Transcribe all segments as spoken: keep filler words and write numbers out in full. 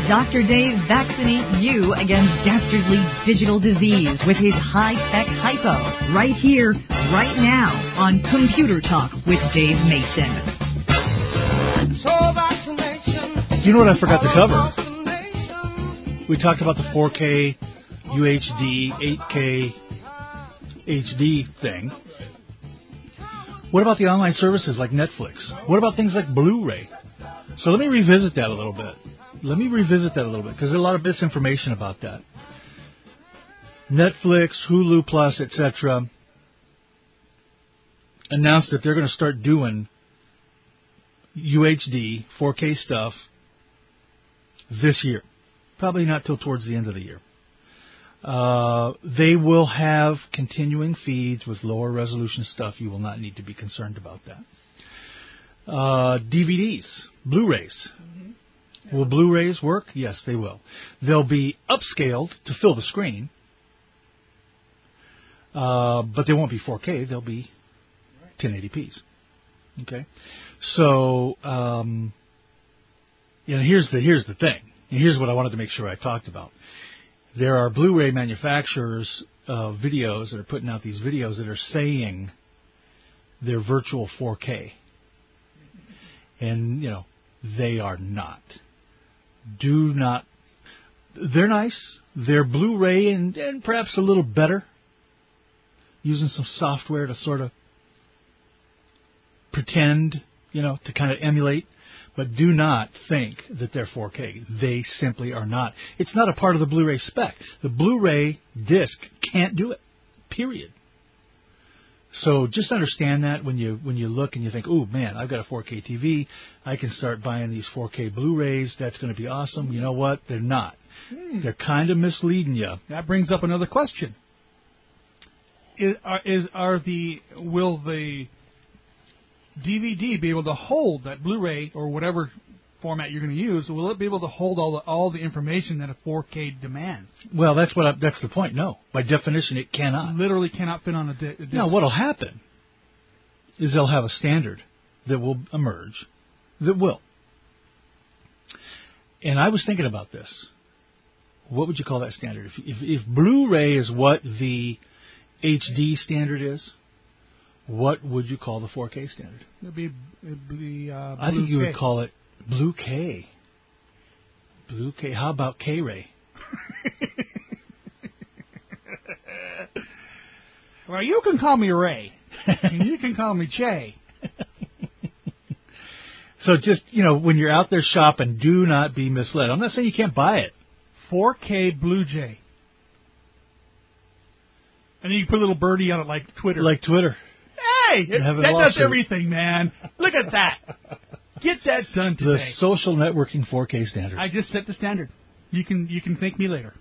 Doctor Dave vaccinates you against dastardly digital disease with his high-tech hypo. Right here, right now, on Computer Talk with Dave Mason. You know what I forgot to cover? We talked about the four K, U H D, eight K, H D thing. What about the online services like Netflix? What about things like Blu-ray? So let me revisit that a little bit. Let me revisit that a little bit because there's a lot of misinformation about that. Netflix, Hulu Plus, et cetera announced that they're going to start doing U H D, four K stuff this year. Probably not till towards the end of the year. Uh, they will have continuing feeds with lower resolution stuff. You will not need to be concerned about that. Uh, D V Ds, Blu-rays. Mm-hmm. Yeah. Will Blu-rays work? Yes, they will. They'll be upscaled to fill the screen, uh, but they won't be four K. They'll be ten eighty p's. Okay, so um, you know, here's the here's the thing. And here's what I wanted to make sure I talked about. There are Blu-ray manufacturers of videos that are putting out these videos that are saying they're virtual four K. And, you know, they are not. Do not. They're nice. They're Blu-ray and, and perhaps a little better, using some software to sort of pretend, you know, to kind of emulate. But do not think that they're four K. They simply are not. It's not a part of the Blu-ray spec. The Blu-ray disc can't do it, period. So just understand that when you when you look and you think, oh, man, I've got a four K T V. I can start buying these four K Blu-rays. That's going to be awesome. You know what? They're not. Hmm. They're kind of misleading you. That brings up another question. Is, are, is, are the will the... D V D be able to hold that Blu-ray or whatever format you're going to use? Will it be able to hold all the all the information that a four K demands? Well, that's what I, that's the point. No, by definition, it cannot. It literally cannot fit on a, di- a disc. Now, what'll happen is they'll have a standard that will emerge that will. And I was thinking about this. What would you call that standard? If if, if Blu-ray is what the H D standard is, what would you call the four K standard? It'd be, it'd be uh, I think you K. would call it Blue K. Blue K. How about K-Ray? Well, you can call me Ray, and you can call me Che. So just, you know, when you're out there shopping, do not be misled. I'm not saying you can't buy it. four K Blue Jay. And then you put a little birdie on it like Twitter. Like Twitter. Hey, it, that does everything, man. Look at that. Get that done today. The social networking four K standard. I just set the standard. You can you can thank me later.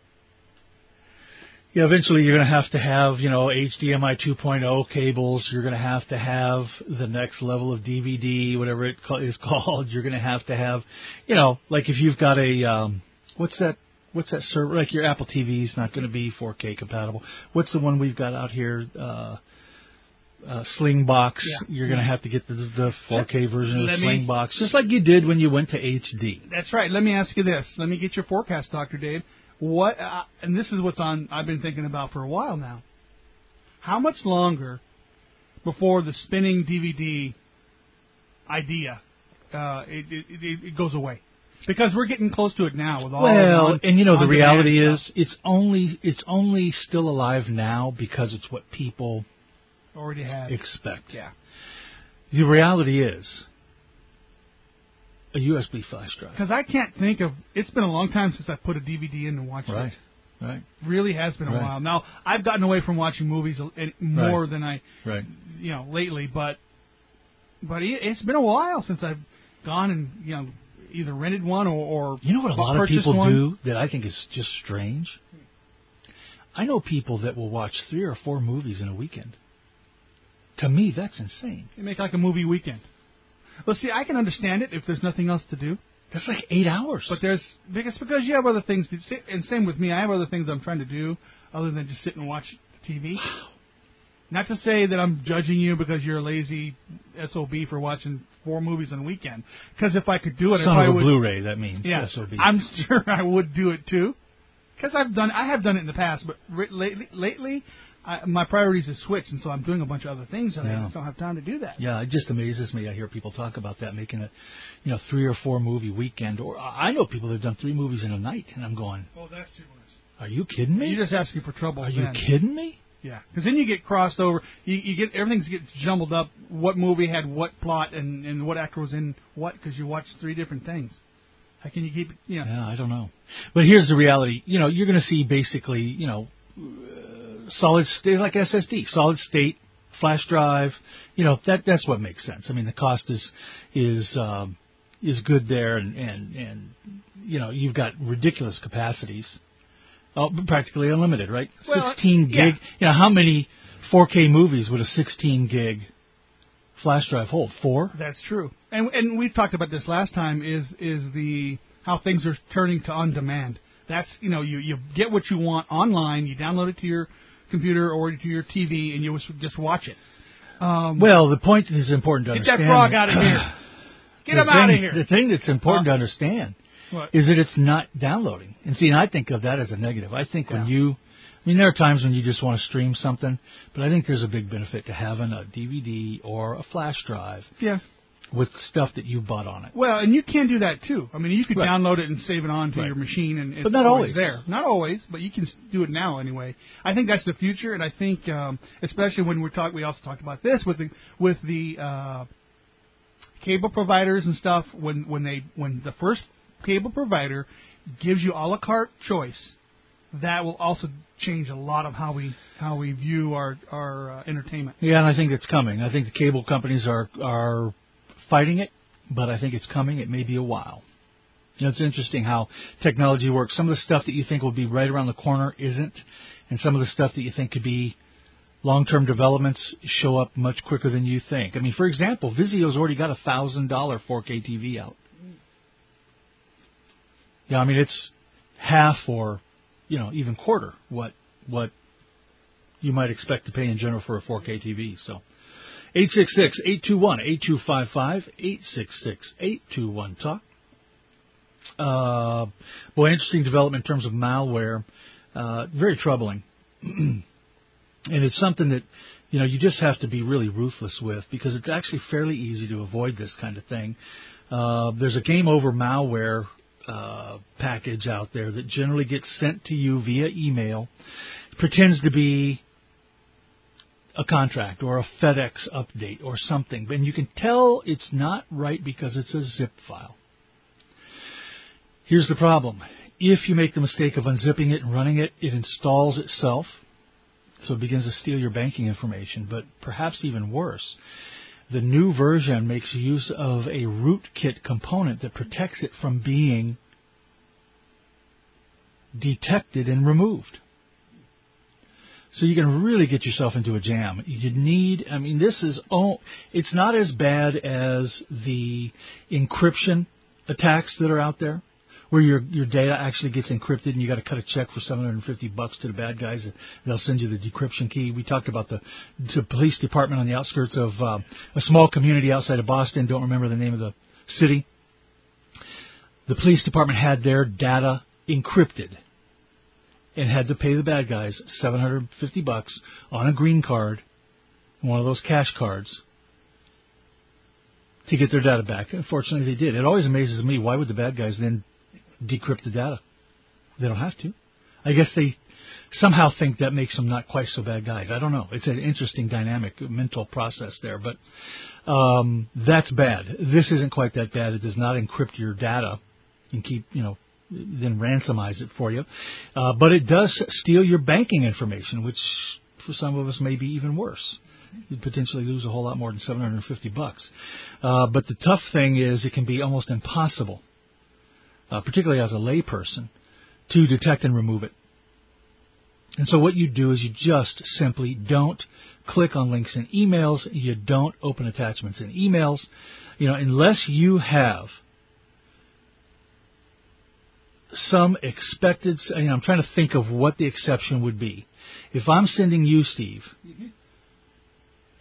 Yeah, eventually you're going to have to have, you know, H D M I two point oh cables. You're going to have to have the next level of D V D, whatever it is called. You're going to have to have, you know, like if you've got a, um, what's that? What's that server? Like your Apple T V is not going to be four K compatible. What's the one we've got out here? Uh, Uh, Slingbox, yeah. You're going to have to get the, the four K version of Slingbox, just like you did when you went to H D. That's right. Let me ask you this. Let me get your forecast, Doctor Dave. What? Uh, and this is what's on. I've been thinking about for a while now. How much longer before the spinning D V D idea uh, it, it, it, it goes away? Because we're getting close to it now with all. Well, on, and you know the reality stuff. is, it's only it's only still alive now because it's what people already have. Expect. Yeah. The reality is a U S B flash drive. Because I can't think of... It's been a long time since I put a D V D in and watched right. it. Right. Really has been a right. while. Now, I've gotten away from watching movies more right. than I... Right. You know, lately, but... But it's been a while since I've gone and, you know, either rented one or... or you know what a lot of people one? do that I think is just strange? I know people that will watch three or four movies in a weekend. To me, that's insane. You make like a movie weekend. Well, see, I can understand it if there's nothing else to do. That's like eight hours. But there's because because you have other things to, and same with me. I have other things I'm trying to do other than just sit and watch T V. Wow. Not to say that I'm judging you because you're a lazy S O B for watching four movies on a weekend. Because if I could do it, Son if I of a would, Blu-ray, that means yeah, S O B. I'm sure I would do it too. Because I've done, I have done it in the past, but re- lately, lately, I, my priorities have switched, and so I'm doing a bunch of other things, and Yeah. I just don't have time to do that. Yeah, it just amazes me. I hear people talk about that, making a, you know, three or four movie weekend. Or I know people that have done three movies in a night, and I'm going, Oh, that's too much. are you kidding me? You're just asking for trouble. Are then. you kidding me? Yeah, because then you get crossed over. You, you get everything gets jumbled up. What movie had what plot and, and what actor was in what? Because you watch three different things. How can you keep it? You know. Yeah, I don't know. But here's the reality. You know, you're going to see basically, you know, uh, solid state like S S D, solid state, flash drive. You know, that that's what makes sense. I mean, the cost is is um, is good there, and and and you know, you've got ridiculous capacities. Oh, practically unlimited, right? Well, sixteen gig. yeah. You know, how many four K movies would a sixteen gig flash drive hold? Four? That's true. And and we talked about this last time. Is is the how things are turning to on demand. That's you know you you get what you want online. You download it to your computer or to your T V, and you just watch it. Um, Well, the point is important to get understand. that frog out of here. Get The him out of thing- here. The thing that's important Huh? to understand What? is that it's not downloading. And see, and I think of that as a negative. I think when Yeah. you, I mean, there are times when you just want to stream something, but I think there's a big benefit to having a D V D or a flash drive Yeah. with stuff that you bought on it. Well, and you can do that too. I mean, you could Right. download it and save it onto Right. your machine, and it's But not always always. there. Not always, but you can s- do it now anyway. I think that's the future, and I think, um, especially when we're talk, we also talked about this with the with the uh, cable providers and stuff. When when they when the first cable provider gives you a la carte choice, that will also change a lot of how we how we view our our uh, entertainment. Yeah, and I think it's coming. I think the cable companies are are fighting it, but I think it's coming. It may be a while. You know, it's interesting how technology works. Some of the stuff that you think will be right around the corner isn't, and some of the stuff that you think could be long-term developments show up much quicker than you think. I mean, for example, Vizio's already got a one thousand dollars four K T V out. Yeah, I mean, it's half or, you know, even quarter what what you might expect to pay in general for a four K T V. So, eight six six, eight two one, eight two five five, eight six six, eight two one, talk. Uh, boy, interesting development in terms of malware. Uh, very troubling. And it's something that, you know, you just have to be really ruthless with because it's actually fairly easy to avoid this kind of thing. Uh, there's a game over malware uh, package out there that generally gets sent to you via email. It pretends to be a contract or a FedEx update or something. And you can tell it's not right because it's a zip file. Here's the problem. If you make the mistake of unzipping it and running it, it installs itself. So it begins to steal your banking information. But perhaps even worse, the new version makes use of a rootkit component that protects it from being detected and removed. So you can really get yourself into a jam. You need, I mean, this is, oh, it's not as bad as the encryption attacks that are out there, where your your data actually gets encrypted and you got to cut a check for seven hundred fifty bucks to the bad guys and they'll send you the decryption key. We talked about the, the police department on the outskirts of uh, a small community outside of Boston. Don't remember the name of the city. The police department had their data encrypted and had to pay the bad guys seven hundred fifty bucks on a green card, one of those cash cards, to get their data back. Unfortunately, they did. It always amazes me, why would the bad guys then decrypt the data? They don't have to. I guess they somehow think that makes them not quite so bad guys. I don't know. It's an interesting dynamic mental process there, but um, that's bad. This isn't quite that bad. It does not encrypt your data and keep, you know, then ransomize it for you. Uh, but it does steal your banking information, which for some of us may be even worse. You'd potentially lose a whole lot more than seven hundred fifty bucks. Uh, but the tough thing is it can be almost impossible, uh, particularly as a layperson, to detect and remove it. And so what you do is you just simply don't click on links in emails. You don't open attachments in emails. You know, unless you have some expected, you know, I'm trying to think of what the exception would be. If I'm sending you, Steve,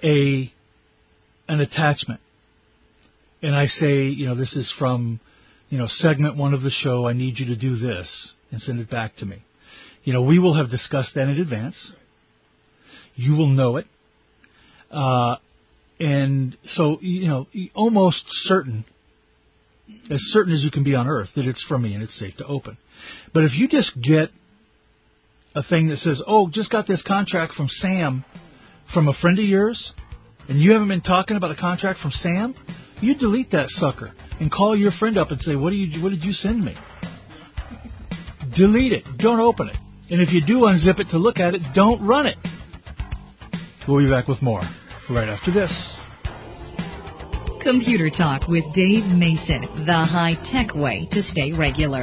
a an attachment, and I say, you know, this is from, you know, segment one of the show, I need you to do this, and send it back to me. You know, we will have discussed that in advance. You will know it. Uh, and so, you know, almost certain, as certain as you can be on earth, that it's from me and it's safe to open. But if you just get a thing that says, oh, just got this contract from Sam, from a friend of yours, and you haven't been talking about a contract from Sam, you delete that sucker and call your friend up and say, what, do you, what did you send me? Delete it. Don't open it. And if you do unzip it to look at it, don't run it. We'll be back with more right after this. Computer Talk with Dave Mason, the high-tech way to stay regular.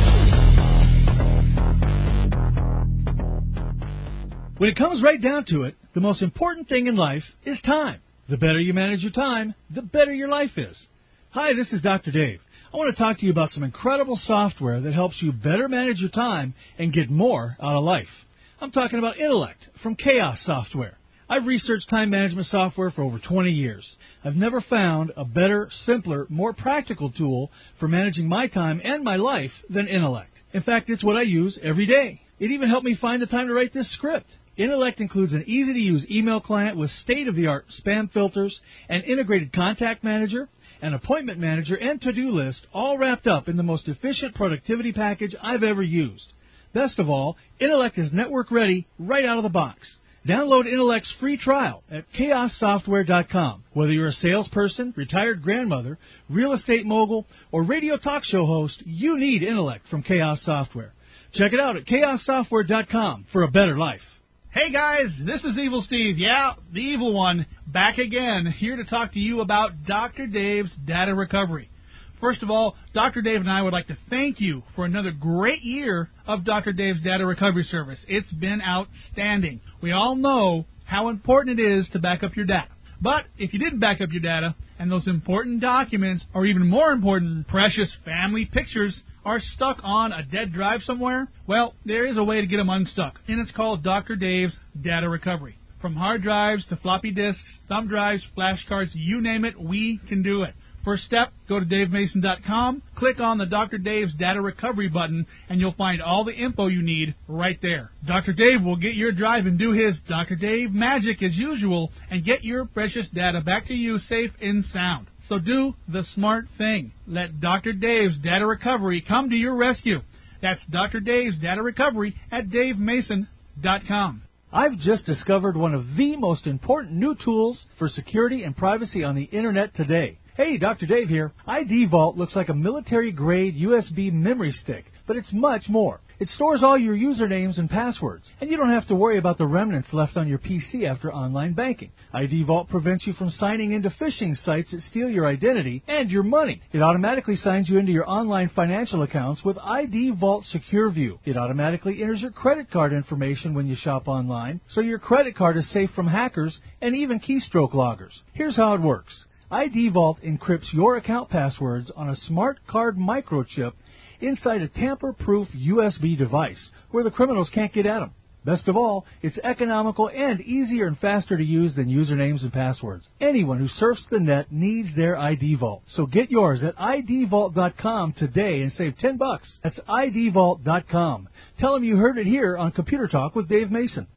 When it comes right down to it, the most important thing in life is time. The better you manage your time, the better your life is. Hi, this is Doctor Dave. I want to talk to you about some incredible software that helps you better manage your time and get more out of life. I'm talking about Intellect from Chaos Software. I've researched time management software for over twenty years. I've never found a better, simpler, more practical tool for managing my time and my life than Intellect. In fact, it's what I use every day. It even helped me find the time to write this script. Intellect includes an easy-to-use email client with state-of-the-art spam filters, an integrated contact manager, an appointment manager, and to-do list, all wrapped up in the most efficient productivity package I've ever used. Best of all, Intellect is network-ready right out of the box. Download Intellect's free trial at chaos software dot com. Whether you're a salesperson, retired grandmother, real estate mogul, or radio talk show host, you need Intellect from Chaos Software. Check it out at chaos software dot com for a better life. Hey guys, this is Evil Steve. Yeah, the evil one, back again, here to talk to you about Doctor Dave's Data Recovery. First of all, Doctor Dave and I would like to thank you for another great year of Doctor Dave's Data Recovery Service. It's been outstanding. We all know how important it is to back up your data. But if you didn't back up your data, and those important documents, or even more important, precious family pictures, are stuck on a dead drive somewhere, well, there is a way to get them unstuck, and it's called Doctor Dave's Data Recovery. From hard drives to floppy disks, thumb drives, flashcards, you name it, we can do it. First step, go to dave mason dot com, click on the Doctor Dave's Data Recovery button, and you'll find all the info you need right there. Doctor Dave will get your drive and do his Doctor Dave magic as usual and get your precious data back to you safe and sound. So do the smart thing. Let Doctor Dave's Data Recovery come to your rescue. That's Doctor Dave's Data Recovery at dave mason dot com. I've just discovered one of the most important new tools for security and privacy on the Internet today. Hey, Doctor Dave here. I D Vault looks like a military-grade U S B memory stick, but it's much more. It stores all your usernames and passwords, and you don't have to worry about the remnants left on your P C after online banking. I D Vault prevents you from signing into phishing sites that steal your identity and your money. It automatically signs you into your online financial accounts with I D Vault Secure View. It automatically enters your credit card information when you shop online, so your credit card is safe from hackers and even keystroke loggers. Here's how it works. I D Vault encrypts your account passwords on a smart card microchip inside a tamper-proof U S B device where the criminals can't get at them. Best of all, it's economical and easier and faster to use than usernames and passwords. Anyone who surfs the net needs their I D Vault. So get yours at I D vault dot com today and save ten bucks. That's I D vault dot com. Tell them you heard it here on Computer Talk with Dave Mason.